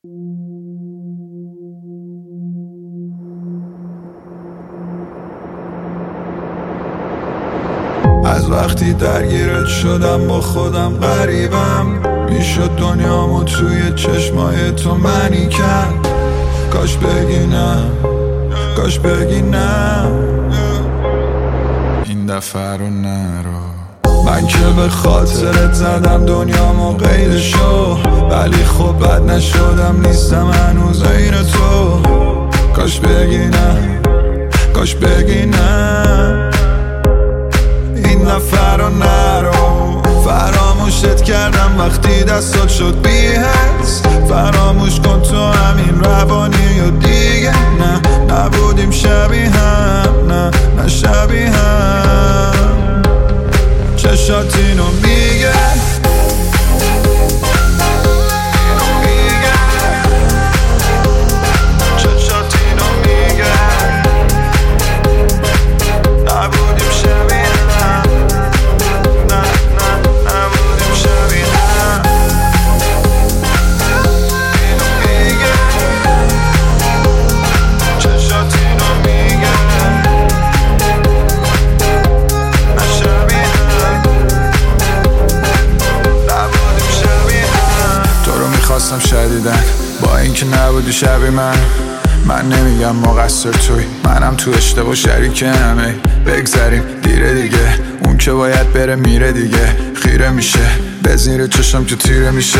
از وقتی درگیرت شدم با خودم غریبم، میشد دنیامو توی چشمای تو منی کرد. کاش بگی نه، کاش بگی نه، این دفعه رو نرو. من که به خاطرت زدم دنیامو غیر شو، ولی خب بد نشدم، نیستم هنوز عین تو. کاش بگی نه، کاش بگی نه، این دفعه رو نرو. فراموشت کردم وقتی دستات شد بی حس، فراموش کن تو همین روانی و دیگه نه، نبودیم شبیه هم، نه نه شبیه هم. چشات اینو میگه، خواستم شدیدن با اینکه نبودی شبیه من نمیگم مقصر توی، منم تو اشتباه شریکم. بگذریم دیره دیگه، اون که باید بره میره دیگه. خیره میشه به زیر چشم که تیره میشه.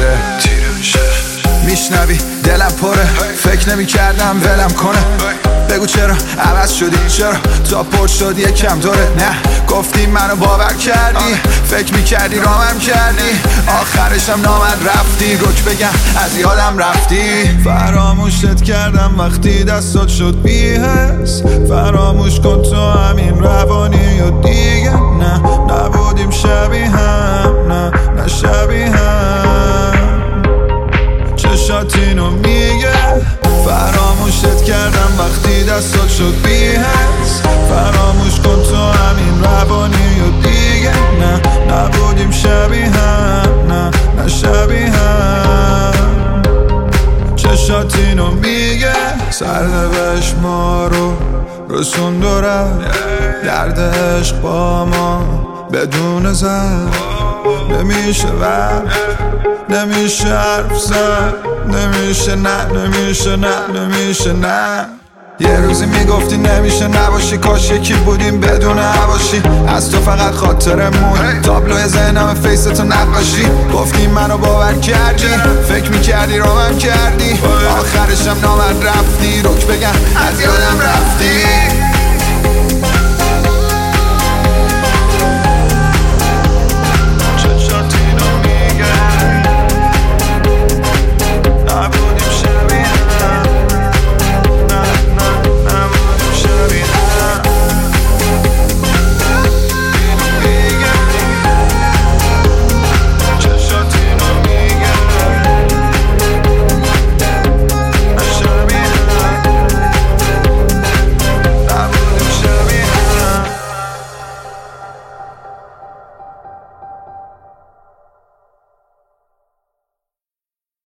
میشنوی دلم پره، فکر نمی کردم ولم کنه. بگو چرا عوض شدی، چرا تا پر شدی یکم دوره. نه گفتی منو باور کردی، فکر میکردی رامم کردی، آخرشم نامد رفتی. روک بگم از یادم رفتی. فراموشت کردم وقتی دستات شد بی حس، فراموش کن تو همین روانی و دیگه نه، نبودیم شبیه هم، نه نه شبیه هم. چشات اینو میگه، فراموشت کردم وقتی دستات شد بی حس، فراموش کن تو همین روانی و دیگه نه، نبودیم شبیه هم، نه نه شبیه هم. چشات اینو میگه، سرنوشت ما رو رسون داره، درد عشق با ما بدون زد نمیشه نمیشه حرف زد، نمیشه نه، نمیشه نه، نمیشه نه. یه روزی میگفتی نمیشه نباشی، کاش یکی بودیم بدون حواشی. از تو فقط خاطرمون، تابلوی ذهنم فیستو نقاشی. گفتی منو باور کردی، فکر میکردی رامم کردی، آخرشم نامد رفتی. روک بگم از یادم